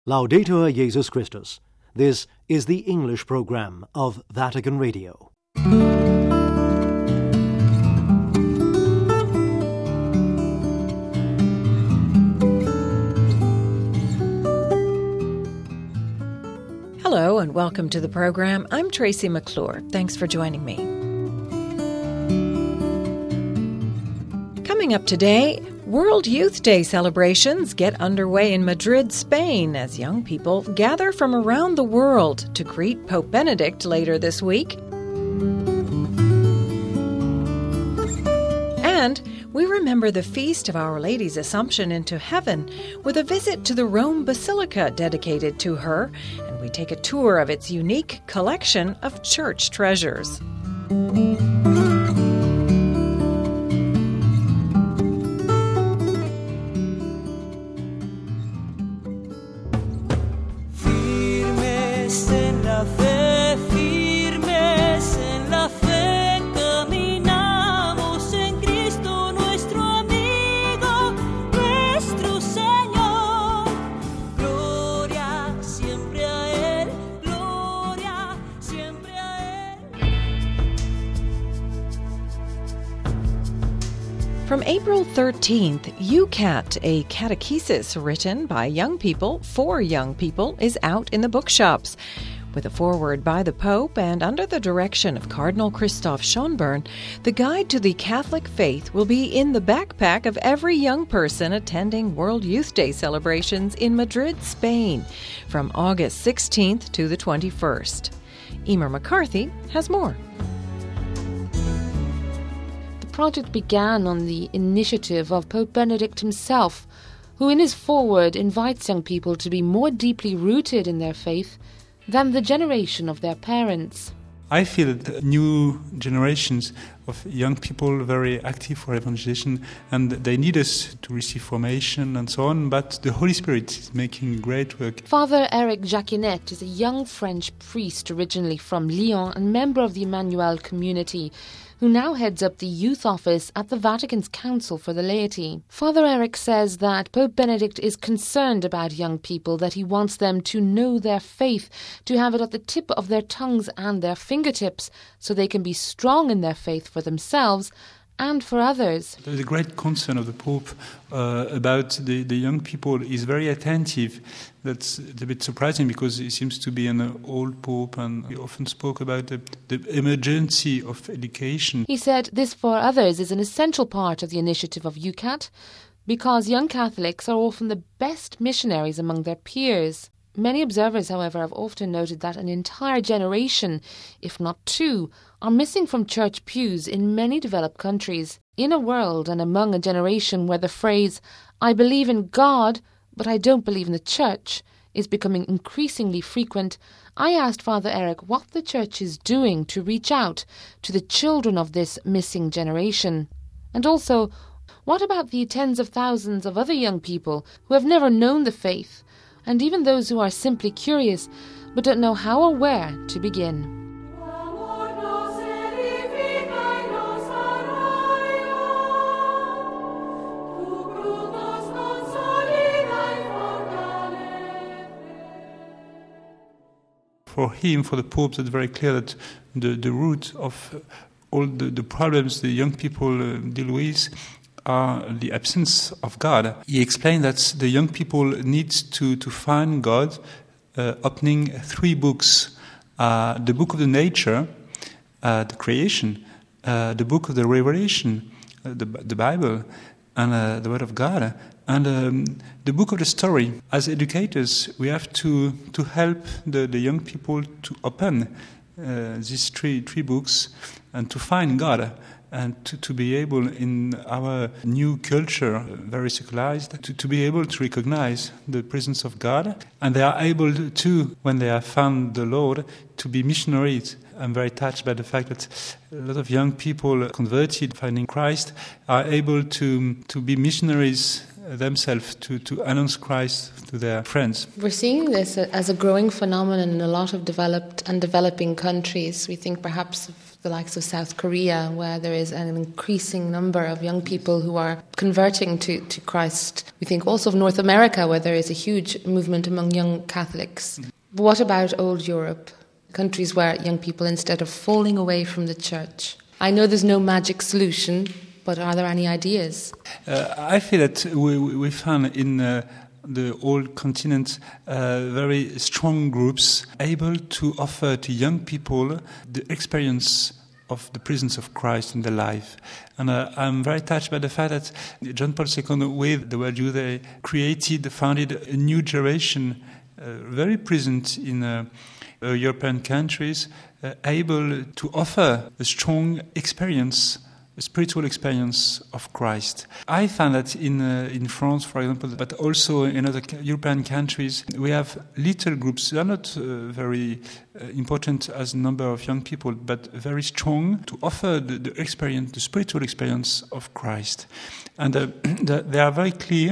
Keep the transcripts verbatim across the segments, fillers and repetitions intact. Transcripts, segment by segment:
Laudetur Jesus Christus. This is the English program of Vatican Radio. Hello and welcome to the program. I'm Tracy McClure. Thanks for joining me. Coming up today, World Youth Day celebrations get underway in Madrid, Spain, as young people gather from around the world to greet Pope Benedict later this week. And we remember the feast of Our Lady's Assumption into Heaven with a visit to the Rome Basilica dedicated to her, and we take a tour of its unique collection of church treasures. From April thirteenth, UCAT, a catechesis written by young people for young people, is out in the bookshops. With a foreword by the Pope and under the direction of Cardinal Christoph Schönborn, the guide to the Catholic faith will be in the backpack of every young person attending World Youth Day celebrations in Madrid, Spain, from August sixteenth to the twenty-first. Emer McCarthy has more. The project began on the initiative of Pope Benedict himself, who in his foreword invites young people to be more deeply rooted in their faith than the generation of their parents. I feel that new generations of young people are very active for evangelization, and they need us to receive formation and so on, but the Holy Spirit is making great work. Father Eric Jacquinet is a young French priest originally from Lyon and member of the Emmanuel community, who now heads up the youth office at the Vatican's Council for the Laity. Father Eric says that Pope Benedict is concerned about young people, that he wants them to know their faith, to have it at the tip of their tongues and their fingertips, so they can be strong in their faith for themselves and for others. There's a great concern of the Pope uh, about the, the young people. He's very attentive. That's a bit surprising because he seems to be an old Pope, and he often spoke about the, the emergency of education. He said this for others is an essential part of the initiative of UCAT, because young Catholics are often the best missionaries among their peers. Many observers, however, have often noted that an entire generation, if not two, are missing from church pews in many developed countries. In a world and among a generation where the phrase, "I believe in God, but I don't believe in the church," is becoming increasingly frequent, I asked Father Eric what the church is doing to reach out to the children of this missing generation. And also, what about the tens of thousands of other young people who have never known the faith, and even those who are simply curious but don't know how or where to begin? For him, for the Pope, it's very clear that the, the root of all the, the problems the young people uh, deal with are the absence of God. He explained that the young people need to, to find God, uh, opening three books. Uh, the book of the nature, uh, the creation, uh, the book of the Revelation, uh, the, the Bible, and uh, the Word of God, and um, the book of the story. As educators, we have to, to help the, the young people to open uh, these three, three books and to find God, and to, to be able, in our new culture, very secularized, to, to be able to recognize the presence of God. And they are able to, when they have found the Lord, to be missionaries. I'm very touched by the fact that a lot of young people converted, finding Christ, are able to, to be missionaries themselves, to, to announce Christ to their friends. We're seeing this as a growing phenomenon in a lot of developed and developing countries. We think perhaps of the likes of South Korea, where there is an increasing number of young people who are converting to, to Christ. We think also of North America, where there is a huge movement among young Catholics. But what about old Europe? Countries where young people, instead of falling away from the church. I know there's no magic solution, but are there any ideas? Uh, I feel that we, we found in uh, the old continent uh, very strong groups able to offer to young people the experience of the presence of Christ in their life. And uh, I'm very touched by the fact that John Paul the Second, with the World Youth Day, created, founded a new generation uh, very present in uh, Uh, European countries, uh, able to offer a strong experience, a spiritual experience of Christ. I found that in uh, in France, for example, but also in other European countries, we have little groups. They are not uh, very uh, important as a number of young people, but very strong to offer the, the experience, the spiritual experience of Christ. And uh, the, they are very clear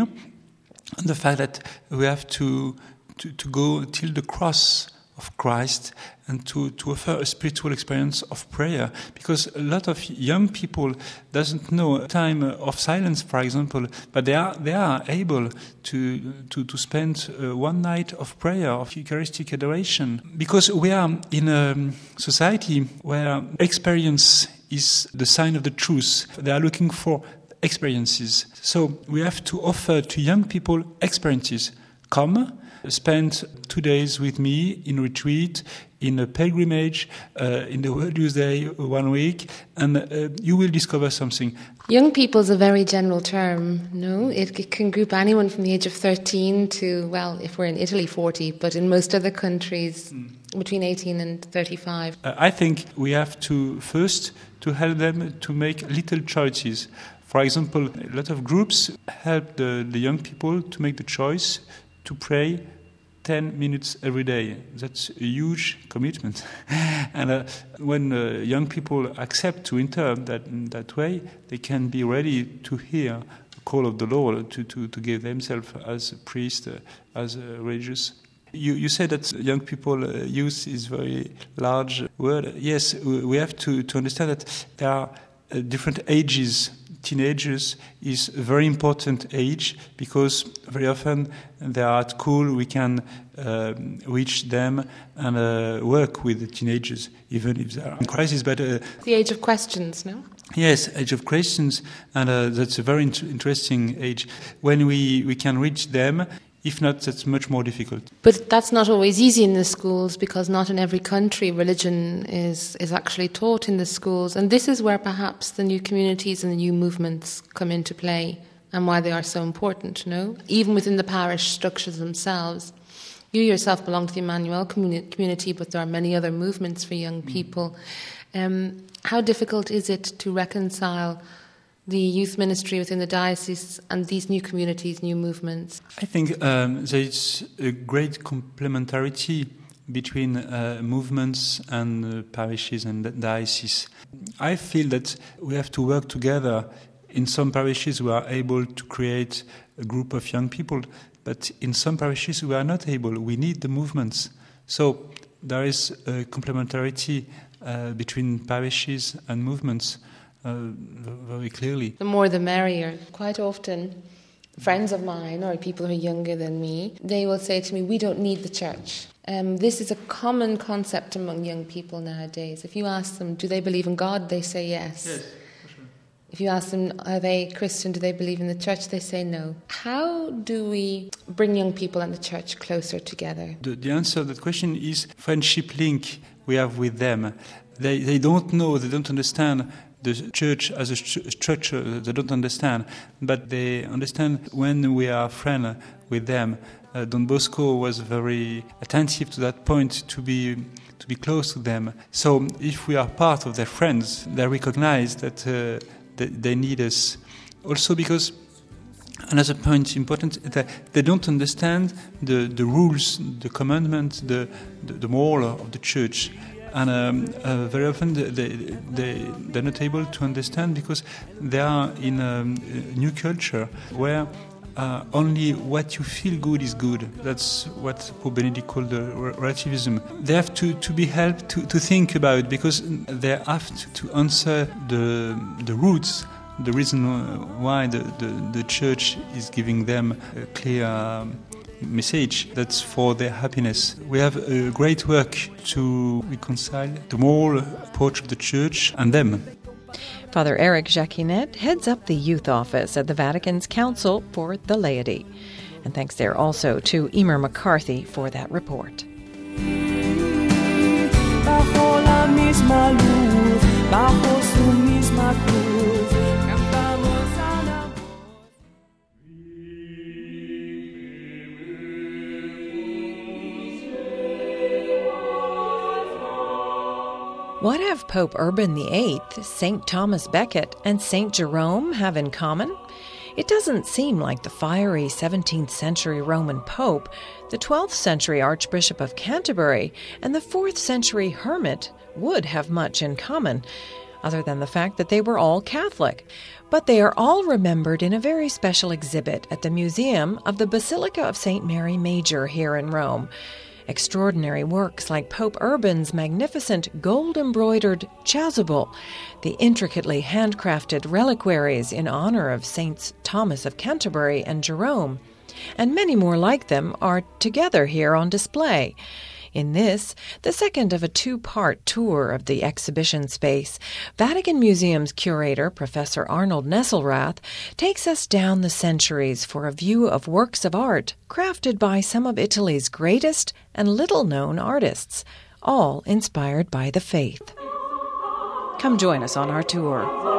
on the fact that we have to to, to go till the cross of Christ and to, to offer a spiritual experience of prayer, because a lot of young people doesn't know time of silence, for example, but they are they are able to to, to spend uh, one night of prayer, of Eucharistic adoration, because we are in a society where experience is the sign of the truth. They are looking for experiences, so we have to offer to young people experiences. Come, spend two days with me in retreat, in a pilgrimage, uh, in the World Youth Day one week, and uh, you will discover something. Young people is a very general term, no? It, it can group anyone from the age of thirteen to, well, if we're in Italy, forty, but in most other countries, mm. between eighteen and thirty-five. Uh, I think we have to, first, to help them to make little choices. For example, a lot of groups help the, the young people to make the choice to pray ten minutes every day. That's a huge commitment. And uh, when uh, young people accept to enter that that way, they can be ready to hear the call of the Lord to, to, to give themselves as a priest, uh, as a religious. You, you said that young people, uh, youth is a very large word. Yes, we have to, to understand that there are uh, different ages. Teenagers is a very important age because very often they are at school, we can uh, reach them and uh, work with the teenagers, even if they are in crisis. But uh, the age of questions, no? Yes, age of questions, and uh, that's a very int- interesting age. When we, we can reach them, if not, that's much more difficult. But that's not always easy in the schools, because not in every country religion is, is actually taught in the schools. And this is where perhaps the new communities and the new movements come into play, and why they are so important, no? Even within the parish structures themselves. You yourself belong to the Emmanuel communi- community, but there are many other movements for young people. Um, how difficult is it to reconcile the youth ministry within the diocese and these new communities, new movements? I think um, there is a great complementarity between uh, movements and uh, parishes and dioceses. I feel that we have to work together. In some parishes we are able to create a group of young people, but in some parishes we are not able. We need the movements. So there is a complementarity uh, between parishes and movements. Uh, very clearly. The more the merrier. Quite often, friends of mine or people who are younger than me, they will say to me, we don't need the church. Um, this is a common concept among young people nowadays. If you ask them, do they believe in God? They say yes. Yes, for sure. If you ask them, are they Christian? Do they believe in the church? They say no. How do we bring young people and the church closer together? The, the answer to that question is friendship link we have with them. They, they don't know, they don't understand the church as a st- structure, they don't understand, but they understand when we are friends with them. Uh, Don Bosco was very attentive to that point, to be to be close to them. So if we are part of their friends, they recognize that uh, they, they need us. Also because another point important, that they don't understand the, the rules, the commandments, the, the, the moral of the church. And um, uh, very often they, they, they're not able to understand because they are in a, a new culture where uh, only what you feel good is good. That's what Pope Benedict called the re- relativism. They have to, to be helped to, to think about, because they have to, to answer the the roots, the reason why the, the, the Church is giving them a clear um, message that's for their happiness. We have a great work to reconcile the moral approach of the Church and them. Father Eric Jacquinet heads up the youth office at the Vatican's Council for the Laity. And thanks there also to Emer McCarthy for that report. Bajo la misma luz, bajo su misma cruz, cantamos a la voz. What have Pope Urban the Eighth, Saint Thomas Becket, and Saint Jerome have in common? It doesn't seem like the fiery seventeenth century Roman Pope, the twelfth century Archbishop of Canterbury, and the fourth century hermit would have much in common, other than the fact that they were all Catholic. But they are all remembered in a very special exhibit at the Museum of the Basilica of Saint Mary Major here in Rome. Extraordinary works like Pope Urban's magnificent gold-embroidered chasuble, the intricately handcrafted reliquaries in honor of Saints Thomas of Canterbury and Jerome, and many more like them are together here on display. In this, the second of a two-part tour of the exhibition space, Vatican Museum's curator, Professor Arnold Nesselrath, takes us down the centuries for a view of works of art crafted by some of Italy's greatest and little-known artists, all inspired by the faith. Come join us on our tour.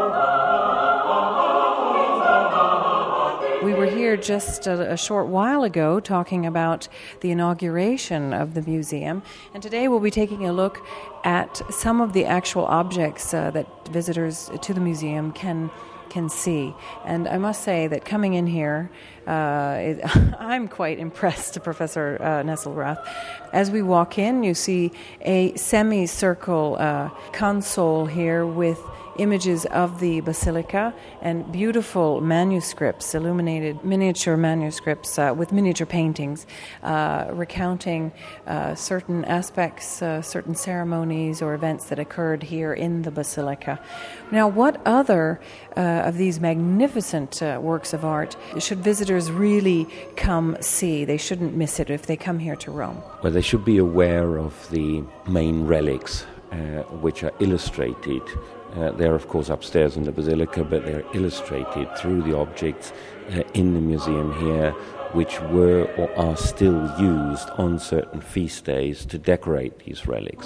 We were here just a, a short while ago talking about the inauguration of the museum, and today we'll be taking a look at some of the actual objects uh, that visitors to the museum can can see. And I must say that coming in here, uh, it, I'm quite impressed, Professor uh, Nesselrath. As we walk in, you see a semicircle uh, console here with images of the basilica and beautiful manuscripts, illuminated miniature manuscripts uh, with miniature paintings uh, recounting uh, certain aspects, uh, certain ceremonies or events that occurred here in the basilica. Now, what other uh, of these magnificent uh, works of art should visitors really come see? They shouldn't miss it if they come here to Rome. Well, they should be aware of the main relics uh, which are illustrated. Uh, they're, of course, upstairs in the basilica, but they're illustrated through the objects uh, in the museum here, which were or are still used on certain feast days to decorate these relics.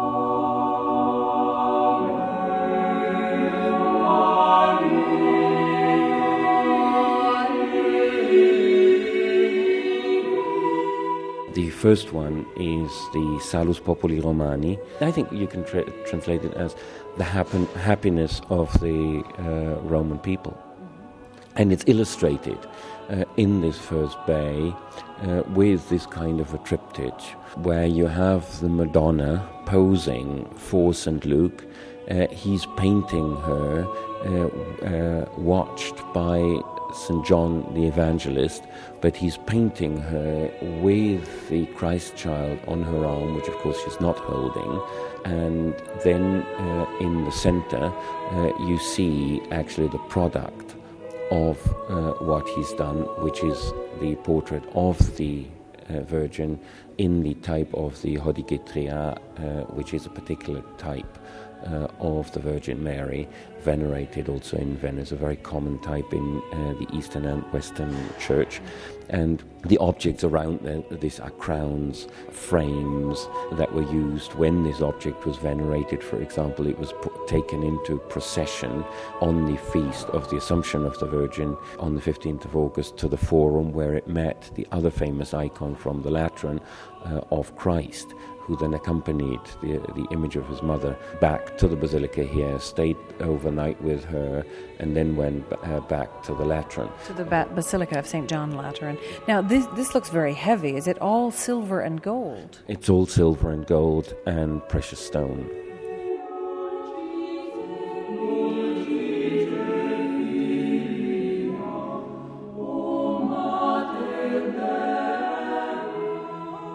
The first one is the Salus Populi Romani. I think you can tra- translate it as the happen- happiness of the uh, Roman people. And it's illustrated uh, in this first bay uh, with this kind of a triptych, where you have the Madonna posing for Saint Luke. Uh, he's painting her, uh, uh, watched by Saint John the Evangelist, but he's painting her with the Christ child on her arm, which of course she's not holding. And then uh, in the center, uh, you see actually the product of uh, what he's done, which is the portrait of the uh, Virgin in the type of the Hodegetria, uh, which is a particular type Uh, of the Virgin Mary, venerated also in Venice, a very common type in uh, the Eastern and Western Church. And the objects around the, this are crowns, frames that were used when this object was venerated. For example, it was put, taken into procession on the feast of the Assumption of the Virgin on the fifteenth of August to the Forum, where it met the other famous icon from the Lateran uh, of Christ, who then accompanied the, the image of his mother back to the basilica here, stayed overnight with her, and then went uh, back to the Lateran. To the ba- Basilica of Saint John Lateran. Now, this, this looks very heavy. Is it all silver and gold? It's all silver and gold and precious stone.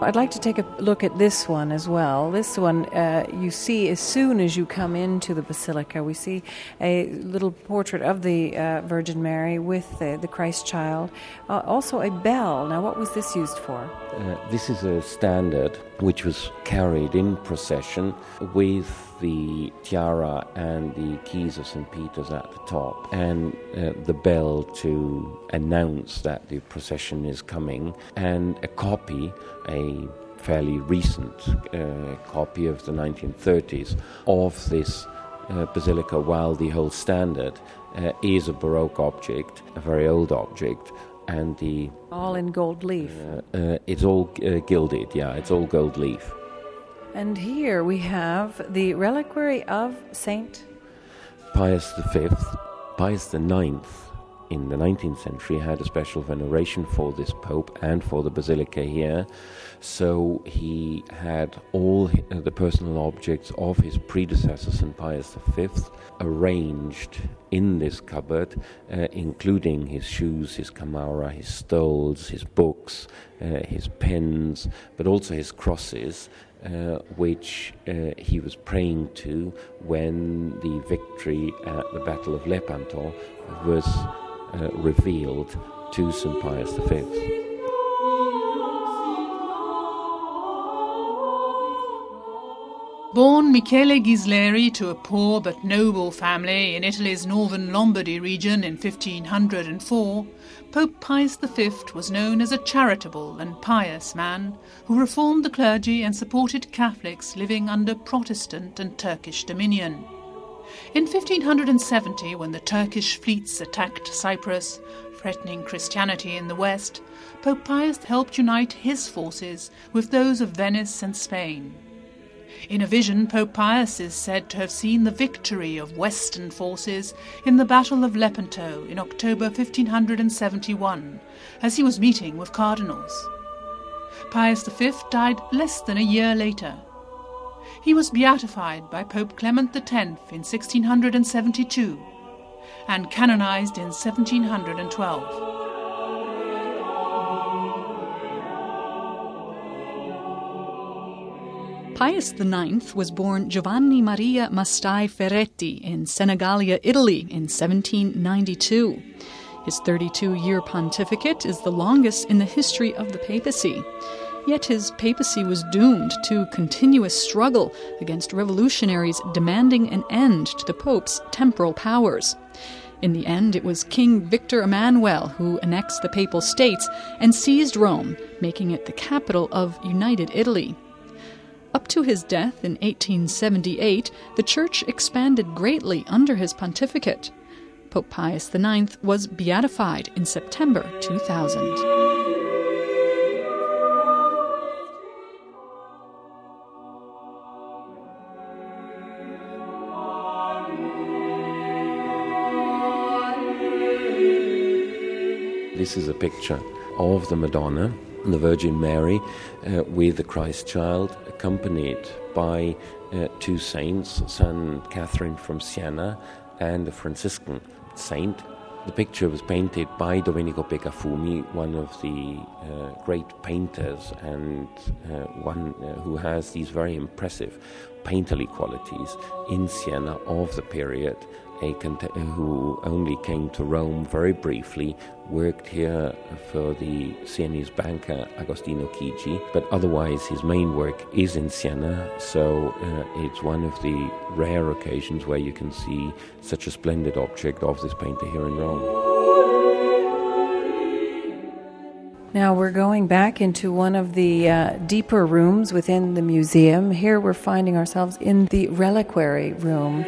I'd like to take a look at this one as well. This one uh, you see as soon as you come into the Basilica. We see a little portrait of the uh, Virgin Mary with the, the Christ child. Uh, also a bell. Now, what was this used for? Uh, this is a standard which was carried in procession with the tiara and the keys of Saint Peter's at the top, and uh, the bell to announce that the procession is coming, and a copy, a fairly recent uh, copy of the nineteen thirties of this uh, basilica, while the whole standard uh, is a Baroque object, a very old object, and the... All in gold leaf. Uh, uh, it's all uh, gilded, yeah, it's all gold leaf. And here we have the reliquary of Saint Pius the Fifth. Pius the Ninth in the nineteenth century had a special veneration for this pope and for the basilica here. So he had all the personal objects of his predecessor, Saint Pius the Fifth, arranged in this cupboard, uh, including his shoes, his camara, his stoles, his books, uh, his pens, but also his crosses, Uh, which uh, he was praying to when the victory at the Battle of Lepanto was uh, revealed to Saint Pius the Fifth. Born Michele Ghisleri to a poor but noble family in Italy's northern Lombardy region in fifteen hundred four, Pope Pius the Fifth was known as a charitable and pious man who reformed the clergy and supported Catholics living under Protestant and Turkish dominion. In fifteen seventy, when the Turkish fleets attacked Cyprus, threatening Christianity in the west, Pope Pius helped unite his forces with those of Venice and Spain. In a vision, Pope Pius is said to have seen the victory of Western forces in the Battle of Lepanto in October fifteen seventy-one, as he was meeting with cardinals. Pius the Fifth died less than a year later. He was beatified by Pope Clement the Tenth in sixteen seventy-two and canonized in seventeen twelve. Pius the Ninth was born Giovanni Maria Mastai Ferretti in Senegalia, Italy in seventeen ninety-two. His thirty-two-year pontificate is the longest in the history of the papacy. Yet his papacy was doomed to continuous struggle against revolutionaries demanding an end to the Pope's temporal powers. In the end, it was King Victor Emmanuel who annexed the Papal States and seized Rome, making it the capital of United Italy. Up to his death in eighteen seventy-eight, the Church expanded greatly under his pontificate. Pope Pius the Ninth was beatified in September two thousand. This is a picture of the Madonna, the Virgin Mary, uh, with the Christ child, accompanied by uh, two saints, Saint Catherine from Siena and a Franciscan saint. The picture was painted by Domenico Beccafumi, one of the uh, great painters and uh, one uh, who has these very impressive painterly qualities in Siena of the period, a cont- who only came to Rome very briefly, worked here for the Sienese banker Agostino Chigi, but otherwise his main work is in Siena, so uh, it's one of the rare occasions where you can see such a splendid object of this painter here in Rome. Now we're going back into one of the uh, deeper rooms within the museum. Here we're finding ourselves in the reliquary room.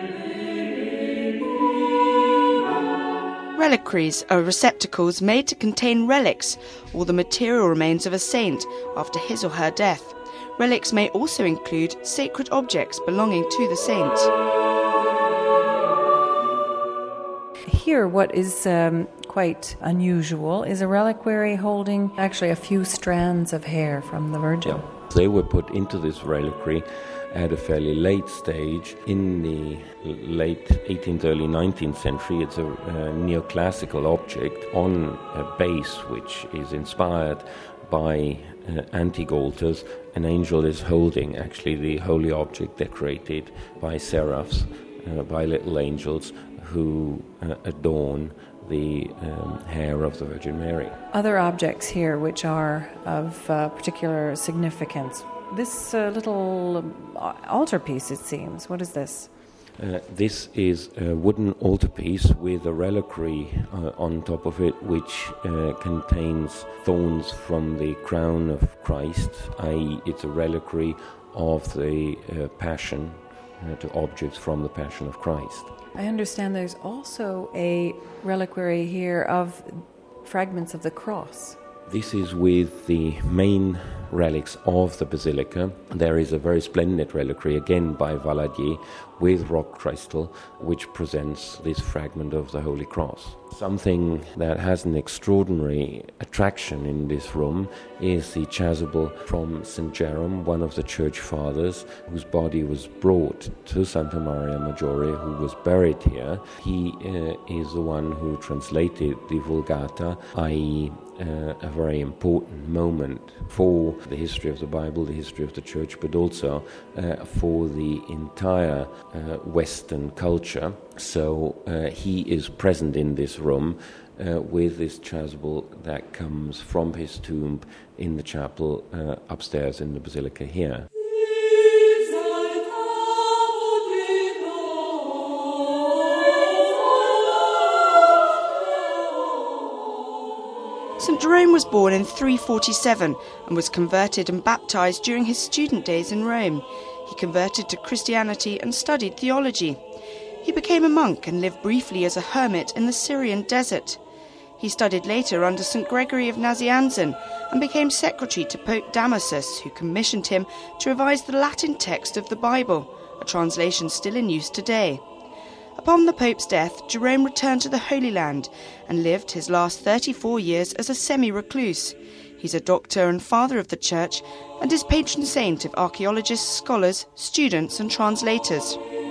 Reliquaries are receptacles made to contain relics or the material remains of a saint after his or her death. Relics may also include sacred objects belonging to the saint. Here, what is um, quite unusual is a reliquary holding actually a few strands of hair from the Virgin. Yeah. They were put into this reliquary at a fairly late stage in the late eighteenth, early nineteenth century. It's a, a neoclassical object on a base which is inspired by uh, antique altars, an angel is holding actually the holy object decorated by seraphs, uh, by little angels who uh, adorn the um, hair of the Virgin Mary. Other objects here which are of uh, particular significance. This uh, little altarpiece, it seems. What is this? Uh, this is a wooden altarpiece with a reliquary uh, on top of it, which uh, contains thorns from the crown of Christ, that is it's a reliquary of the uh, Passion, uh, to objects from the Passion of Christ. I understand there's also a reliquary here of fragments of the cross. This is with the main relics of the basilica. There is a very splendid reliquary, again by Valadier, with rock crystal, which presents this fragment of the Holy Cross. Something that has an extraordinary attraction in this room is the chasuble from Saint Jerome, one of the church fathers, whose body was brought to Santa Maria Maggiore, who was buried here. He uh, is the one who translated the Vulgata, that is uh, a very important moment for the history of the Bible, the history of the Church, but also uh, for the entire uh, Western culture. So uh, he is present in this room uh, with this chasuble that comes from his tomb in the chapel uh, upstairs in the basilica here. Saint Jerome was born in three forty-seven and was converted and baptised during his student days in Rome. He converted to Christianity and studied theology. He became a monk and lived briefly as a hermit in the Syrian desert. He studied later under Saint Gregory of Nazianzen and became secretary to Pope Damasus, who commissioned him to revise the Latin text of the Bible, a translation still in use today. Upon the Pope's death, Jerome returned to the Holy Land and lived his last thirty-four years as a semi-recluse. He's a doctor and father of the Church and is patron saint of archaeologists, scholars, students and translators.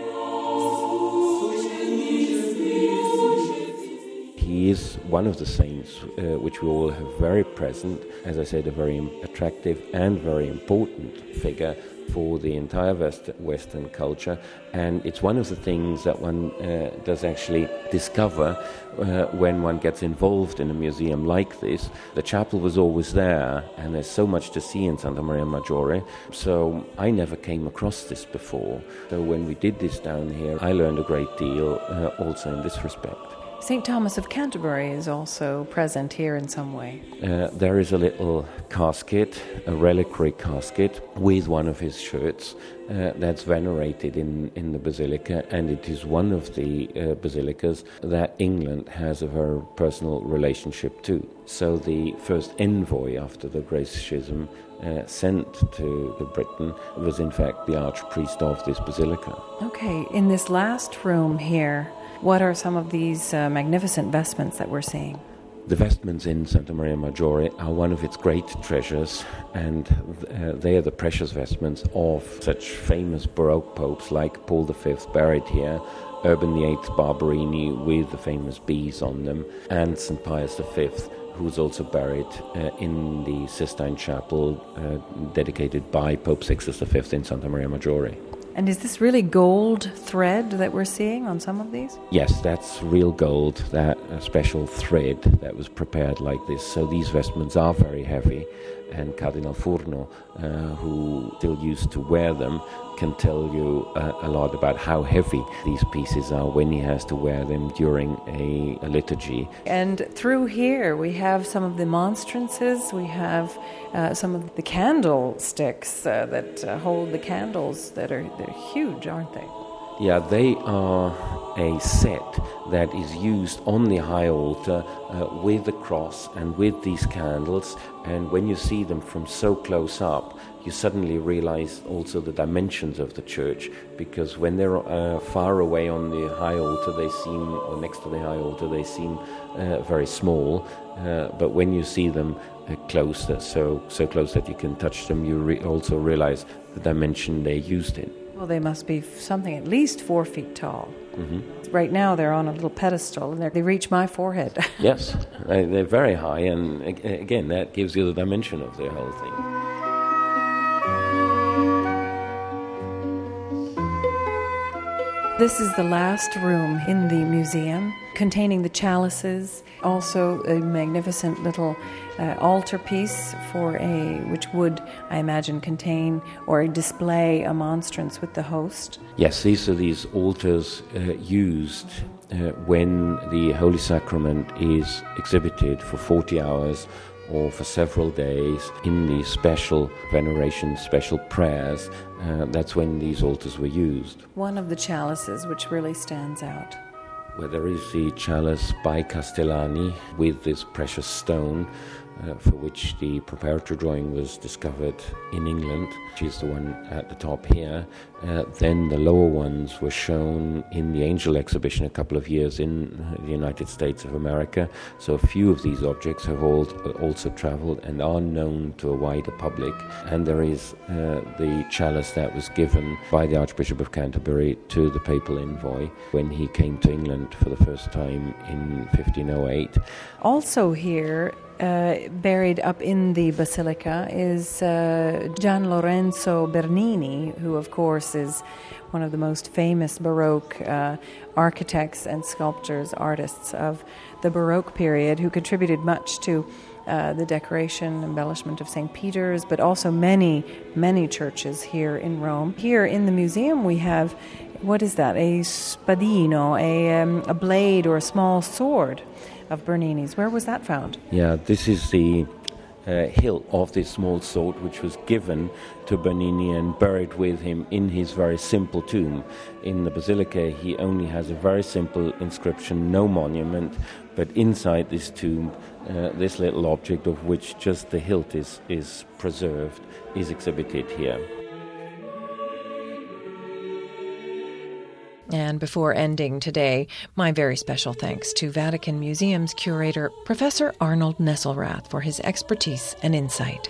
He is one of the saints uh, which we all have very present, as I said, a very attractive and very important figure for the entire West, Western culture, and it's one of the things that one uh, does actually discover uh, when one gets involved in a museum like this. The chapel was always there, and there's so much to see in Santa Maria Maggiore, so I never came across this before. So when we did this down here, I learned a great deal uh, also in this respect. Saint Thomas of Canterbury is also present here in some way. Uh, there is a little casket, a reliquary casket, with one of his shirts uh, that's venerated in, in the basilica, and it is one of the uh, basilicas that England has a very personal relationship to. So the first envoy after the Great Schism uh, sent to Britain was in fact the archpriest of this basilica. Okay, in this last room here, what are some of these uh, magnificent vestments that we're seeing? The vestments in Santa Maria Maggiore are one of its great treasures, and uh, they are the precious vestments of such famous Baroque popes like Paul the Fifth, buried here, Urban the Eighth Barberini with the famous bees on them, and Saint Pius the Fifth, who's also buried uh, in the Sistine Chapel uh, dedicated by Pope Sixtus the Fifth in Santa Maria Maggiore. And is this really gold thread that we're seeing on some of these? Yes, that's real gold, that a special thread that was prepared like this. So these vestments are very heavy, and Cardinal Furno, uh, who still used to wear them, can tell you uh, a lot about how heavy these pieces are when he has to wear them during a, a liturgy. And through here we have some of the monstrances, we have uh, some of the candlesticks uh, that uh, hold the candles that are they're huge, aren't they? Yeah, they are a set that is used on the high altar uh, with the cross and with these candles, and when you see them from so close up, you suddenly realize also the dimensions of the church, because when they're uh, far away on the high altar, they seem, or next to the high altar, they seem uh, very small, uh, but when you see them uh, close, so so close that you can touch them, you re- also realize the dimension they're used in. Well, they must be something at least four feet tall. Mm-hmm. Right now they're on a little pedestal and they reach my forehead. Yes, they're very high, and again, that gives you the dimension of the whole thing. This is the last room in the museum, containing the chalices, also a magnificent little uh, altarpiece for a, which would, I imagine, contain or display a monstrance with the host. Yes, these are these altars uh, used uh, when the Holy Sacrament is exhibited for forty hours or for several days in the special veneration, special prayers. Uh, that's when these altars were used. One of the chalices which really stands out. Where there is the chalice by Castellani with this precious stone, uh, for which the preparatory drawing was discovered in England, which is the one at the top here. Uh, then the lower ones were shown in the Angel exhibition a couple of years in the United States of America. So a few of these objects have all, also traveled and are known to a wider public. And there is uh, the chalice that was given by the Archbishop of Canterbury to the papal envoy when he came to England for the first time in fifteen oh eight. Also here, Uh, buried up in the basilica, is uh, Gian Lorenzo Bernini, who of course is one of the most famous Baroque uh, architects and sculptors, artists of the Baroque period, who contributed much to uh, the decoration, embellishment of Saint Peter's, but also many, many churches here in Rome. Here in the museum we have, what is that, a spadino, a, um, a blade or a small sword of Bernini's. Where was that found? Yeah, this is the uh, hilt of this small sword, which was given to Bernini and buried with him in his very simple tomb. In the basilica, he only has a very simple inscription, no monument, but inside this tomb, uh, this little object, of which just the hilt is, is preserved, is exhibited here. And before ending today, my very special thanks to Vatican Museum's curator, Professor Arnold Nesselrath, for his expertise and insight.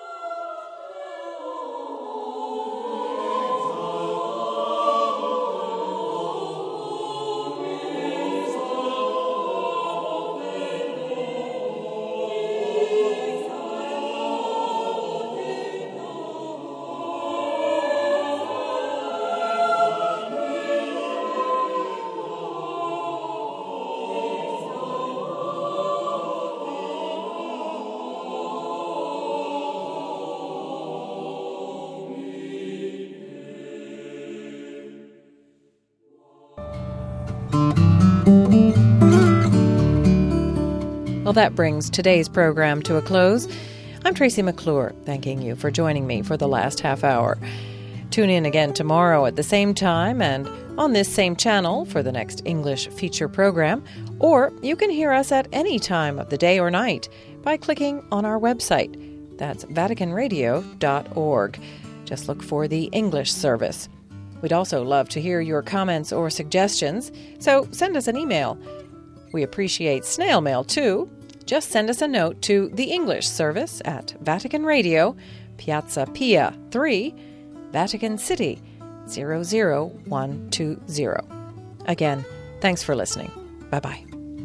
Well, that brings today's program to a close. I'm Tracy McClure, thanking you for joining me for the last half hour. Tune in again tomorrow at the same time and on this same channel for the next English feature program, or you can hear us at any time of the day or night by clicking on our website. That's vatican radio dot org. Just look for the English service. We'd also love to hear your comments or suggestions, so send us an email. We appreciate snail mail, too. Just send us a note to the English service at Vatican Radio, Piazza Pia three, Vatican City, zero zero one two zero. Again, thanks for listening. Bye-bye.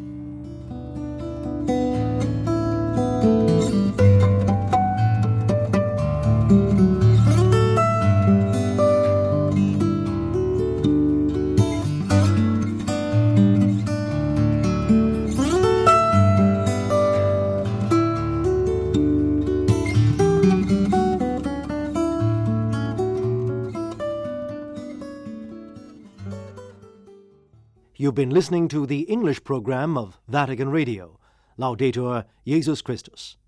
You've been listening to the English program of Vatican Radio. Laudetur Jesus Christus.